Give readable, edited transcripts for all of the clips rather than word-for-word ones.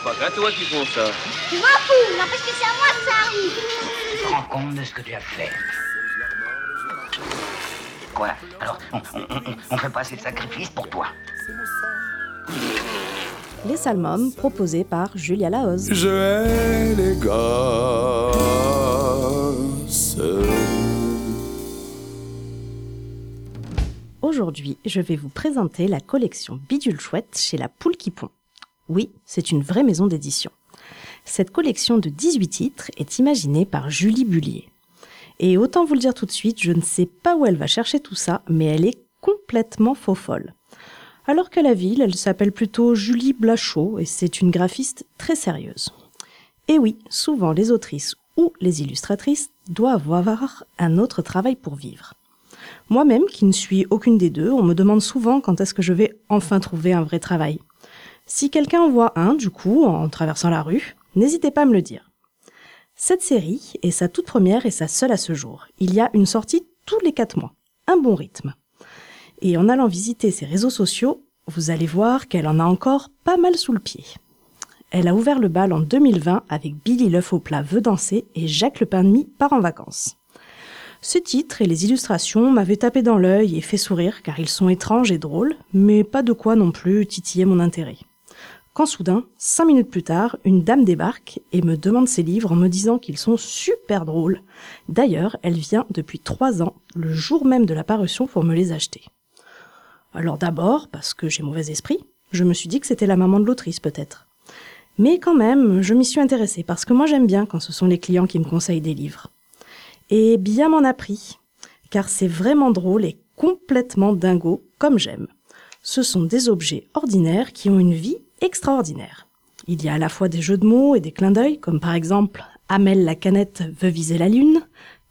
pas qu'à toi qui font ça. Je m'en fous, n'empêche que c'est à moi que ça arrive. Tu te rends compte de ce que tu as fait? Quoi? Alors, on fait pas assez de sacrifices pour toi? Les Salmômes, proposés par Julia Lahoz. Je hais les gosses. Aujourd'hui, je vais vous présenter la collection Bidule Chouette chez La Poule qui pond. Oui, c'est une vraie maison d'édition. Cette collection de 18 titres est imaginée par Julie Bullier. Et autant vous le dire tout de suite, je ne sais pas où elle va chercher tout ça, mais elle est complètement faux-folle. Alors qu'à la ville, elle s'appelle plutôt Julie Blachot et c'est une graphiste très sérieuse. Et oui, souvent les autrices ou les illustratrices doivent avoir un autre travail pour vivre. Moi-même, qui ne suis aucune des deux, on me demande souvent quand est-ce que je vais enfin trouver un vrai travail. Si quelqu'un en voit un, du coup, en traversant la rue, n'hésitez pas à me le dire. Cette série est sa toute première et sa seule à ce jour. Il y a une sortie tous les 4 mois. Un bon rythme. Et en allant visiter ses réseaux sociaux, vous allez voir qu'elle en a encore pas mal sous le pied. Elle a ouvert le bal en 2020 avec Billy l'œuf au plat veut danser et Jacques le pain de mie part en vacances. Ce titre et les illustrations m'avaient tapé dans l'œil et fait sourire car ils sont étranges et drôles, mais pas de quoi non plus titiller mon intérêt. Quand soudain, 5 minutes plus tard, une dame débarque et me demande ses livres en me disant qu'ils sont super drôles. D'ailleurs, elle vient depuis 3 ans, le jour même de la parution, pour me les acheter. Alors d'abord, parce que j'ai mauvais esprit, je me suis dit que c'était la maman de l'autrice peut-être. Mais quand même, je m'y suis intéressée parce que moi j'aime bien quand ce sont les clients qui me conseillent des livres. Et bien m'en a pris, car c'est vraiment drôle et complètement dingo, comme j'aime. Ce sont des objets ordinaires qui ont une vie extraordinaire. Il y a à la fois des jeux de mots et des clins d'œil, comme par exemple « Amel la canette veut viser la lune »,«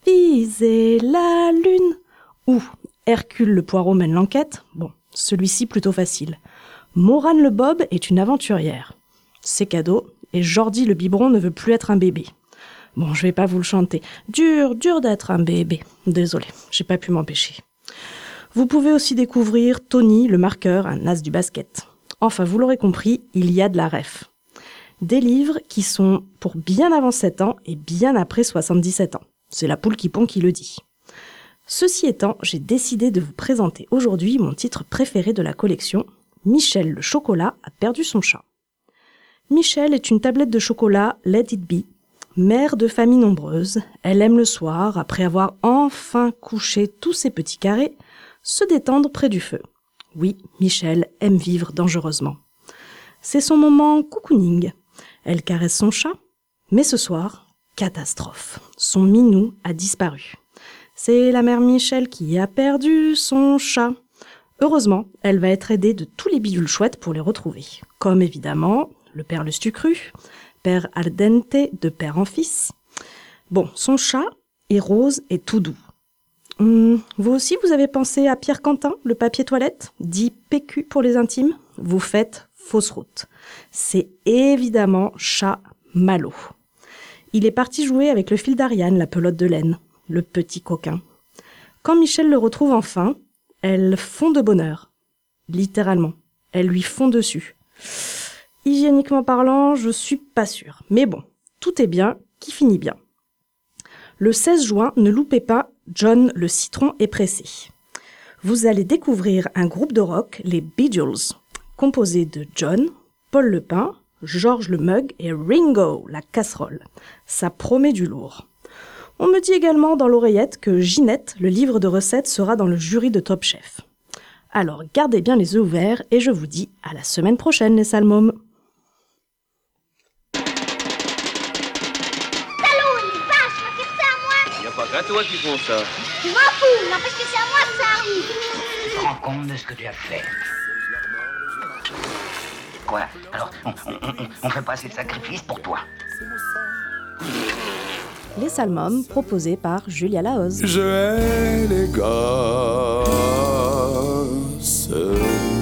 Viser la lune » ou « Hercule le poireau mène l'enquête », bon, celui-ci plutôt facile. « Morane le bob est une aventurière ». C'est cadeau, et Jordi le biberon ne veut plus être un bébé. Bon, je vais pas vous le chanter. Dur d'être un bébé. Désolé, j'ai pas pu m'empêcher. Vous pouvez aussi découvrir Tony, le marqueur, un as du basket. Enfin, vous l'aurez compris, il y a de la ref. Des livres qui sont pour bien avant 7 ans et bien après 77 ans. C'est La Poule qui pond qui le dit. Ceci étant, j'ai décidé de vous présenter aujourd'hui mon titre préféré de la collection, Michel le chocolat a perdu son chat. Michel est une tablette de chocolat Let It Be. Mère de famille nombreuse, elle aime le soir, après avoir enfin couché tous ses petits carrés, se détendre près du feu. Oui, Michel aime vivre dangereusement. C'est son moment cocooning. Elle caresse son chat, mais ce soir, catastrophe. Son minou a disparu. C'est la mère Michel qui a perdu son chat. Heureusement, elle va être aidée de tous les bidules chouettes pour les retrouver. Comme évidemment, le père Lustucru, père al dente de père en fils. Bon, son chat est rose et tout doux. Vous aussi, vous avez pensé à Pierre Quentin, le papier toilette, dit PQ pour les intimes? Vous faites fausse route. C'est évidemment chat Malo. Il est parti jouer avec le fil d'Ariane, la pelote de laine, le petit coquin. Quand Michel le retrouve enfin, elle fond de bonheur. Littéralement. Elle lui fond dessus. Hygiéniquement parlant, je suis pas sûre. Mais bon, tout est bien qui finit bien. Le 16 juin, ne loupez pas John le citron est pressé. Vous allez découvrir un groupe de rock, les Bidules, composé de John, Paul le pain, George le mug et Ringo la casserole. Ça promet du lourd. On me dit également dans l'oreillette que Ginette, le livre de recettes, sera dans le jury de Top Chef. Alors gardez bien les yeux ouverts et je vous dis à la semaine prochaine les salmômes. Pas qu'à toi qui font ça. Je m'en fous, n'empêche que c'est à moi que ça arrive. Tu te rends compte de ce que tu as fait? Quoi? Alors, on fait pas assez de sacrifices pour toi? Les Salmômes, proposés par Julia Lahoz. Je hais les gosses.